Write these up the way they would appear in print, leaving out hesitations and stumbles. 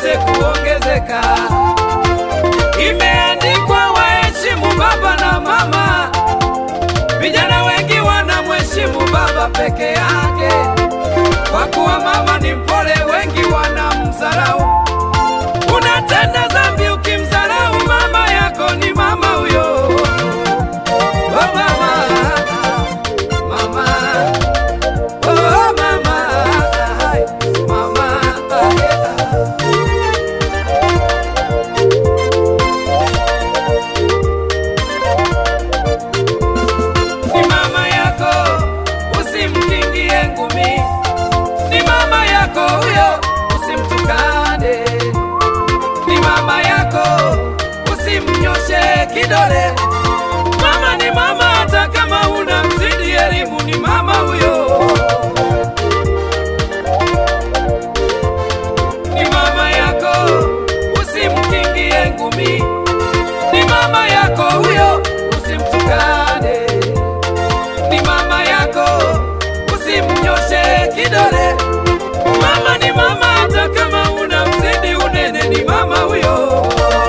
zipate kuongezeka. Imeandikwa waheshimu baba na mama. Vijana wengi wanamheshimu baba peke yake, kwa kuwa mama ni mpole, wengi wanamdharau. Unatenda dhambi ukimdharau mama yako, ni mama huyo. Oh mama, mama, oh mama, mama, ni mama yako, usimkingie ngumi. Ni mama yako huyo, usimtukane. Ni mama yako, usimnyoshe kidole. Mama ni mama, hata kama unamzidi elimu, ni mama huyo. Ni mama yako, usimkingie ngumi. Ni mama yako huyo, usimtukane. Ni mama yako, usimnyoshe kidole. Mama ni mama, hata kama unamzidi unene, ni mama huyo.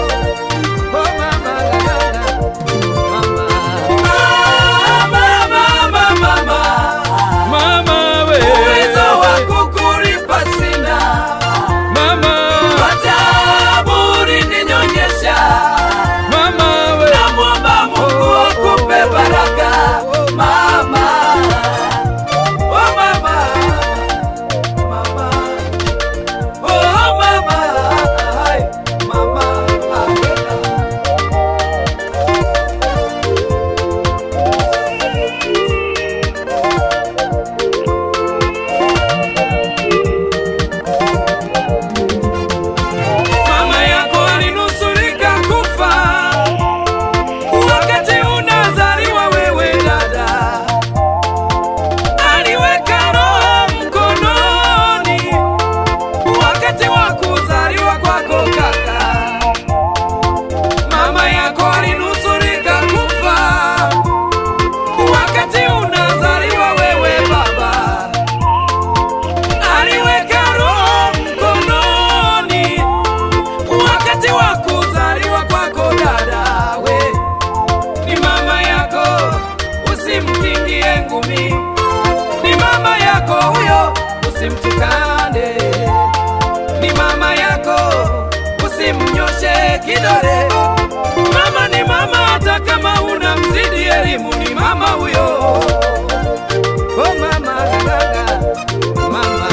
Ni mama yako huyo, usimtukane. Ni mama yako, usimnyoshe kidole. Mama ni mama, hata kama unamzidi elimu, ni mama huyo. Oh mama, gaga, mama,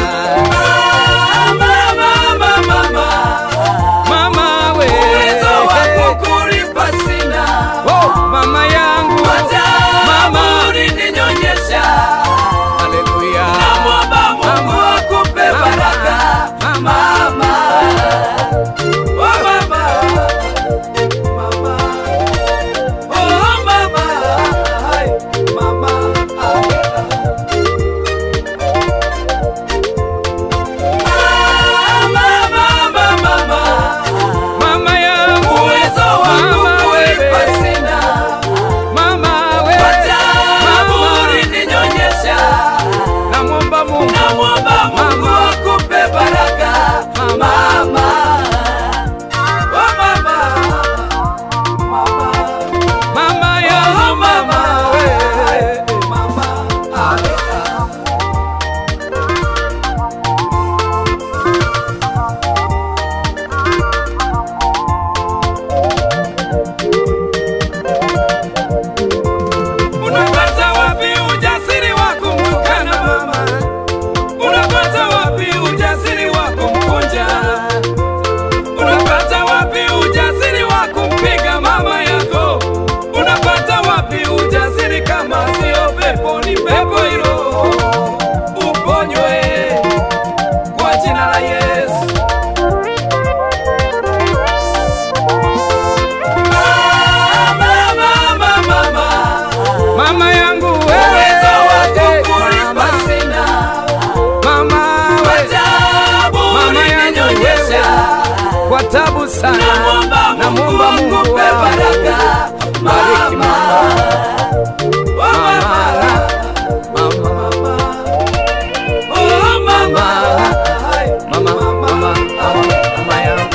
mama, mama, mama we, uwezo wa kukulipa sina. Oh mama yangu, mama ulininyonyesha. Haleluya. Namwomba Mungu akupe baraka mama. Oh mama, mama, oh mama, mama, mama yangu, uwezo wa kukulipa sina. Mama we, namwomba Mungu akupe baraka mama. Oh mama, mama, mama ya mama we, mama. Unapata wapi ujasiri wa kumtukana mama? Unapata wapi ujasiri wa kumkunja? Unapata wapi ujasiri wa kumpiga mama yako? Unapata wapi ujasiri kama sio pepo? Ni pepo hilo. Uponywe kwa jina la Yesu. Mama yangu uwezo wa kukulipa sina. Mama ulininyonyesha kwa tabu sana. Namwomba Mungu akupe baraka mama. Oh mama, mama, mama, mama, mama yangu.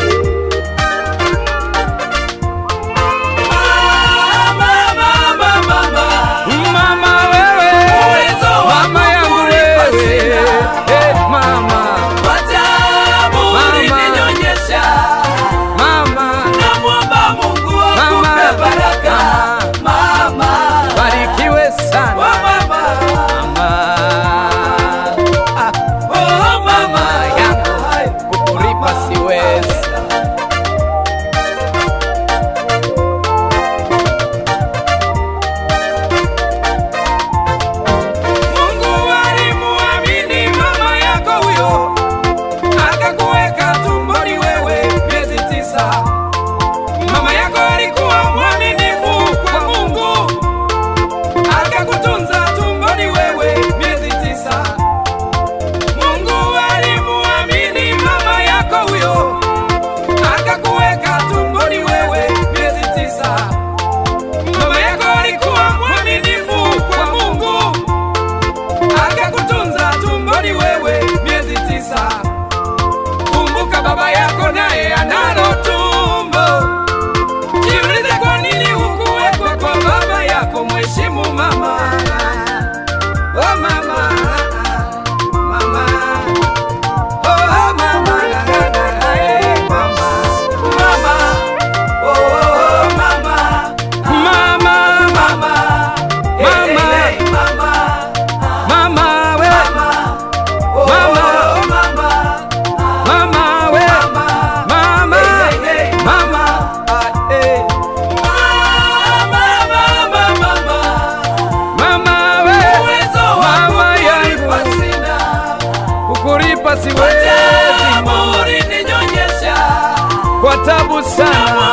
siwezi, ulininyonyesha kwa tabu sana